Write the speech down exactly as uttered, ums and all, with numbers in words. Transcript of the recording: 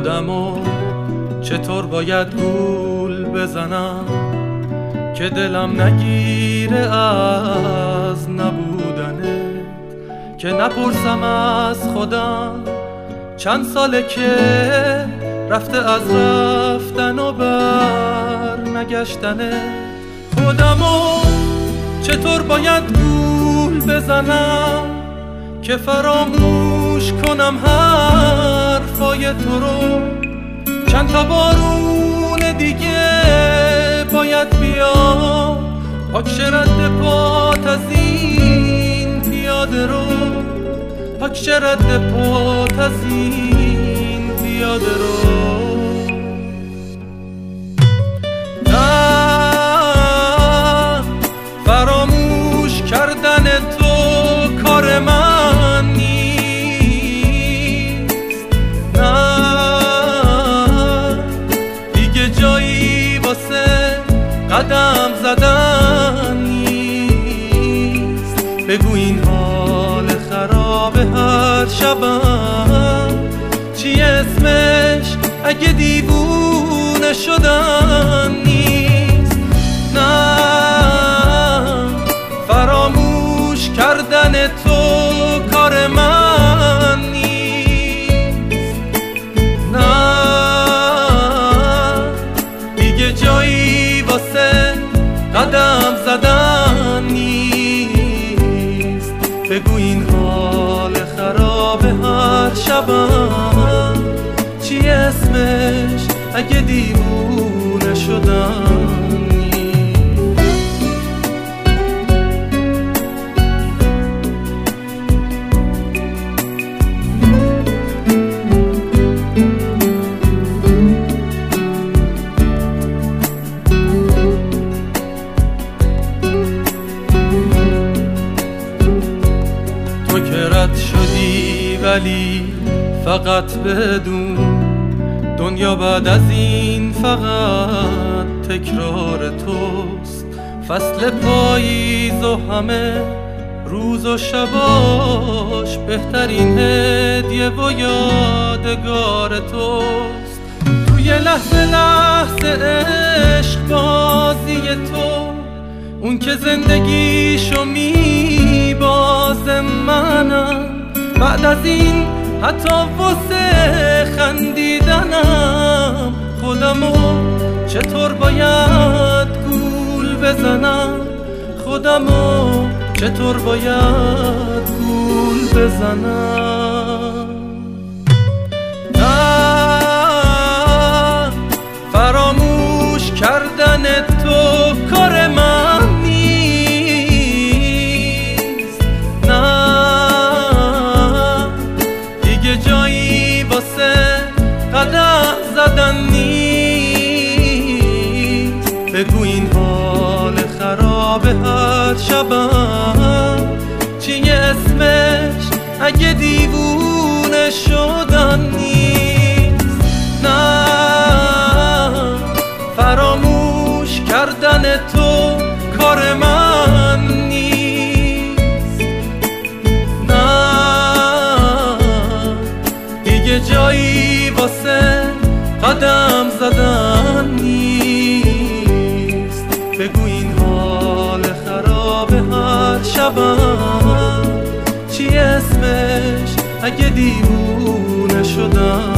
خودمو چطور باید گول بزنم که دلم نگیره از نبودنت، که نپرسم از خودم چند ساله که رفته از رفتن و بر نگشتنت. خودمو چطور باید گول بزنم که فراموش کنم حرفای تو رو، چند تا بارون دیگه باید بیاد پاک شه رد پات از این پیاده رو، پاک شه رد پات از این پیاده رو. نه فراموش کردن تو کار من نیست، نه دیگه جایی واسه قدم زدن نیست. بگو این حال خراب هر شبم چی اسمش اگه دیوونه شدن نیست. نه فراموش کردن تو کار من نیست، نه دیگه جایی واسه قدم زدن نیست. بگو این حال خراب هر شبم چی اسمش اگه دیوونه شدن. تو که رد شدی ولی فقط بدون دنیا بعد از این فقط تکرار توست. فصل پاییز و همه روز و شباش بهترین هدیه و یادگار توست. توی لحظه لحظه عشق بازی تو، اون که زندگیشو میبازه منم. بعد از این حتی واسه خندیدنم خودمو چطور باید گول بزنم، خودمو چطور باید گول بزنم. نه فراموش کردن تو کار من نیست، نه دیگه جایی واسه قدم زدن نیست. بگو این حال خراب هر شبم چی اسمش اگه دیوونه شدن نیست. نه فراموش کردن تو کار من نیست، نه دیگه جایی واسه قدم زدن نیست. بگو این حال خراب هر شبم چی اسمش اگه دیوونه شدن.